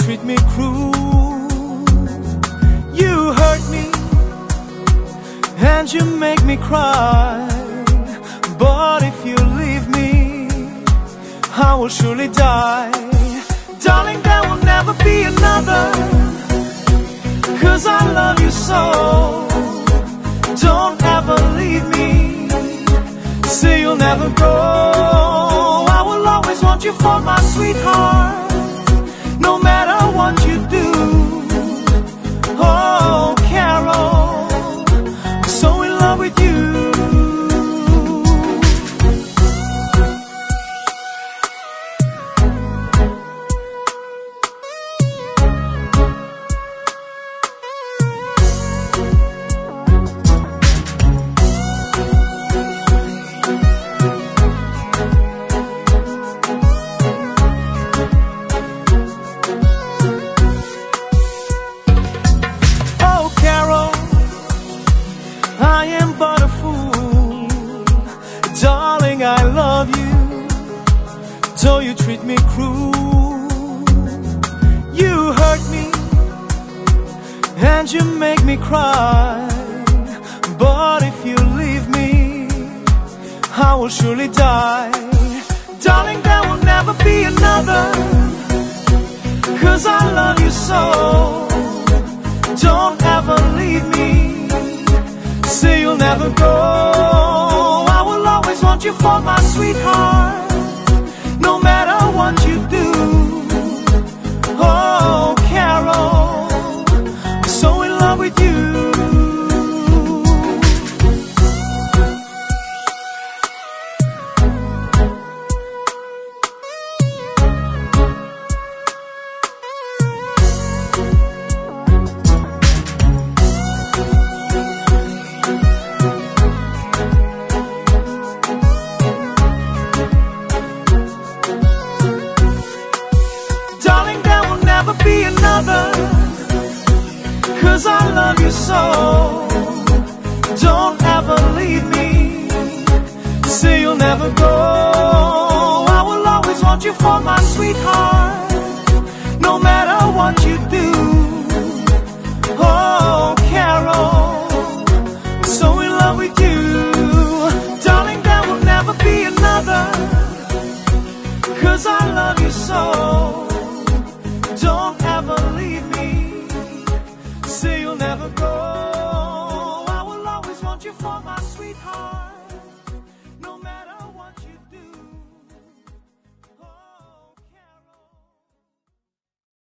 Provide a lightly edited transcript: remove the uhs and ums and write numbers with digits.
treat me cruel. You hurt me and you make me cry. But if you leave me, I will surely die. Darling, there will never be another, 'cause I love you so. Don't ever leave me, say you'll never go. I will always want you for my sweetheart, no matter what you do. Oh, Carol, I'm so in love with you. Darling, I love you, though you treat me cruel. You hurt me and you make me cry. But if you leave me, I will surely die. Darling, there will never be another, 'cause I love you so. Don't ever leave me, say you'll never go. Want you for my sweetheart, no matter what you do. Oh, Carol, I'm so in love with you. Be another, 'cause I love you so. Don't ever leave me, say you'll never go. I will always want you for my sweetheart, no matter what you do.